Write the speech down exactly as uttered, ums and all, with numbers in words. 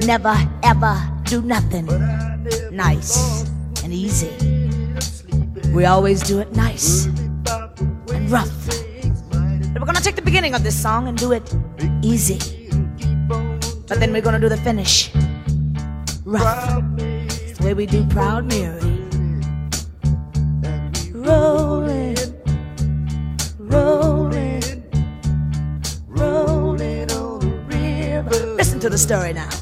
never ever do nothing nice and easy. We always do it nice and rough. But we're gonna take the beginning of this song and do it easy. But then we're gonna do the finish rough. It's the way we do Proud Mary. Rolling, rolling, rolling on the river. Listen to the story now.